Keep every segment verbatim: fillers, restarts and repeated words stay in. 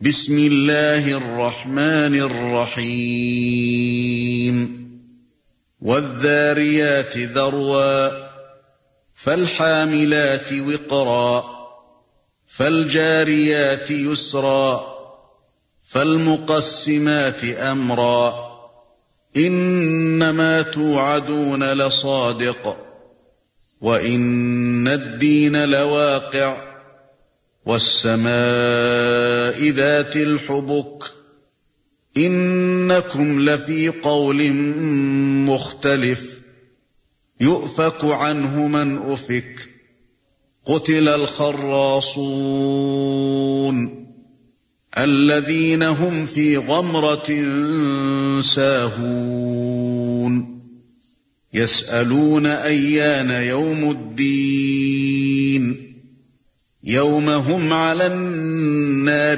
بسم اللہ الرحمن الرحیم والذاریات ذروا فالحاملات وقرا فالجاریات یسرا فالمقسمات امرا انما توعدون لصادق وان الدین لواقع والسماء ذات الحبك إنكم لفي قول مختلف يؤفك عنه من أفك قتل الخراصون الذين هم في غمرة ساهون يسألون أيان يوم الدين يوم هم على النار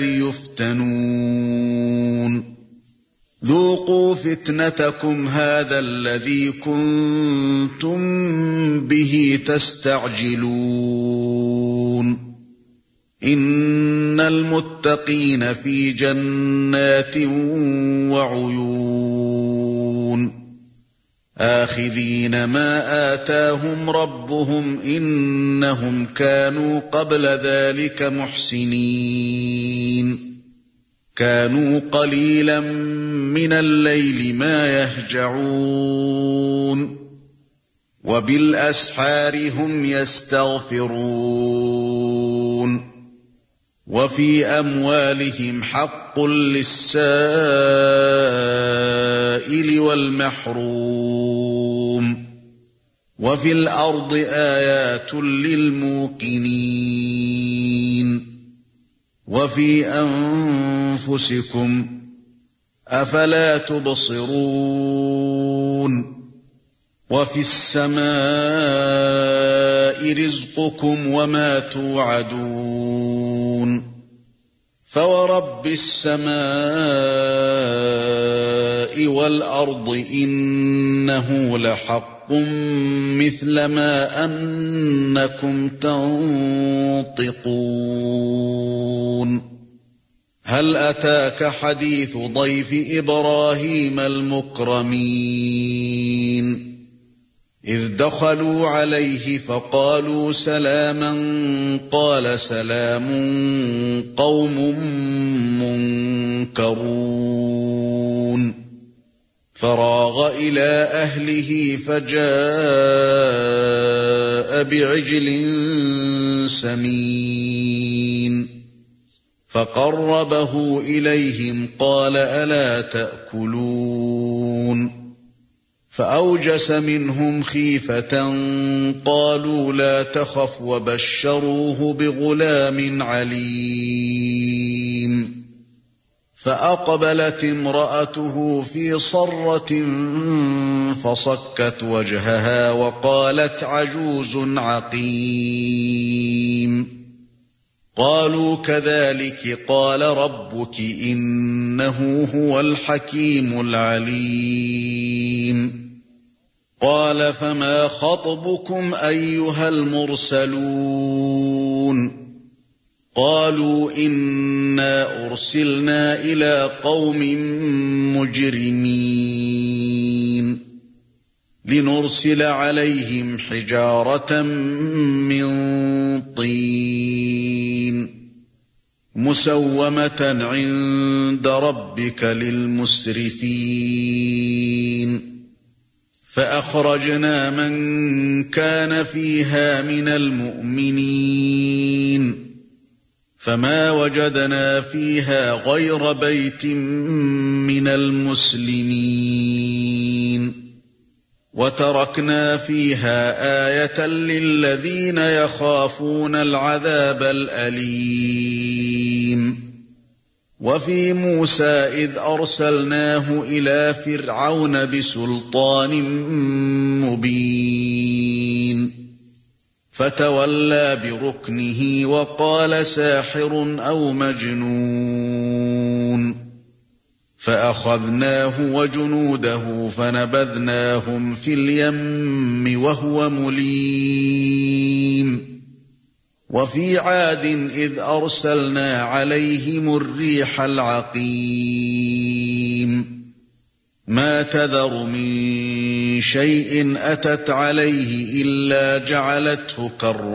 يفتنون ذوقوا فتنتكم هذا الذي كنتم به تستعجلون إن المتقين في جنات وعيون آخذين ما آتاهم ربهم إنهم كانوا قبل ذلك محسنين كانوا قليلا من الليل ما يهجعون وبالأسحار هم يستغفرون وفي أموالهم حق للسائل والمحروم وفي الأرض آيات للموقنين وفي أنفسكم أفلا تبصرون وفي السماء رزقكم وما توعدون فورب السماء والأرض إنه لحق مثل ما أنكم تنطقون هل أتاك حديث ضيف إبراهيم المكرمين إذ دخلوا عليه فقالوا سلاما قال سلام قوم منكرون فراغ إلى أهله فجاء بعجل سمين فقربه إليهم قال ألا تأكلون فأوجس منهم خيفة قالوا لا تخف وبشروه بغلام عليم فأقبلت امرأته في صرة فصكت وجهها وقالت عجوز عقيم قالوا كذلك قال ربك إنه هو الحكيم العليم قال فما خطبكم أيها المرسلون قالوا إنا أرسلنا إلى قوم مجرمين لنرسل عليهم حجارة من طين مسومة عند ربك للمسرفين فأخرجنا من كان فيها من المؤمنين فما وجدنا فيها غير بيت من المسلمين وتركنا فيها آية للذين يخافون العذاب الأليم وفي موسى إذ أرسلناه إلى فرعون بسلطان مبين فتولى بركنه وقال ساحر أو مجنون فأخذناه وجنوده فنبذناهم في اليم وهو مليم وفي عاد إذ أرسلنا عليهم الريح العقيم ما تذر من شيء أتت عليه إلا جعلته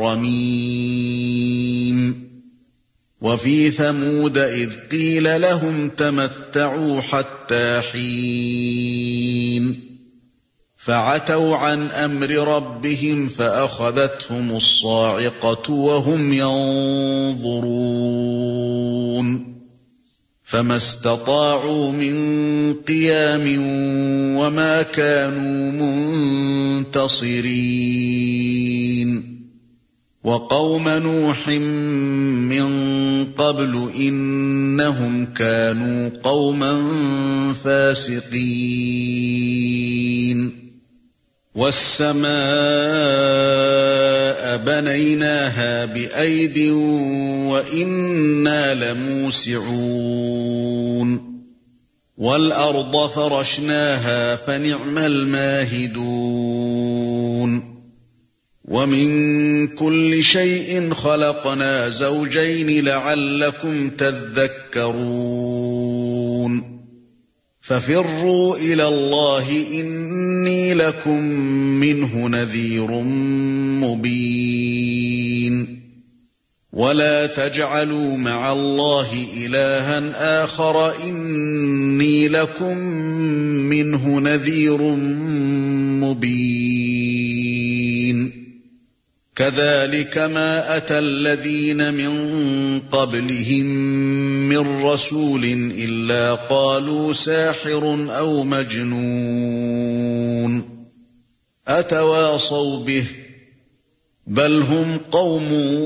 كالرميم وفي ثمود إذ قيل لهم تمتعوا حتى حين فعتوا عن أمر ربهم فأخذتهم الصاعقة وهم ينظرون فما استطاعوا من قيام وما كانوا منتصرين وقوم نوح من قبل إنهم كانوا قوما فاسقين والسماء بنيناها بأيد وإنا لموسعون والأرض فرشناها فنعم الماهدون ومن كل شيء خلقنا زوجين لعلكم تذكرون ففروا إلى الله إني لكم منه نذير مبين ولا تجعلوا مع الله إلها آخر إني لكم منه نذير مبين كذلك ما أتى الذين من قبلهم من رسول إلا قالوا ساحر أو مجنون أتواصوا به بل هم قوم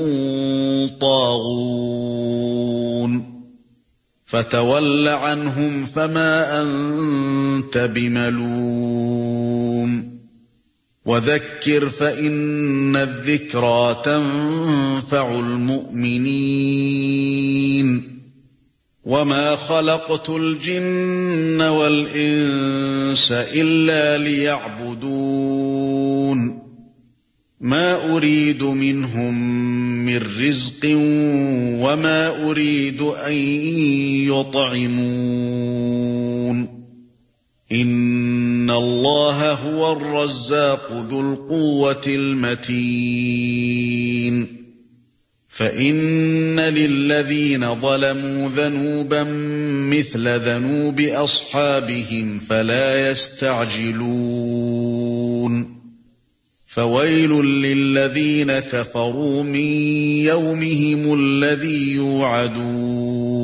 طاغون فتول عنهم فما أنت بملوم وذكر فإن الذكرى تنفع المؤمنين وما خلقت الجن والإنس إلا ليعبدون ما أريد منهم من رزق وما أريد أن يطعمون إن الله هو الرزاق ذو القوة المتين فإن للذين ظلموا ذنوبا مثل ذنوب أصحابهم فلا يستعجلون فويل للذين كفروا من يومهم الذي يوعدون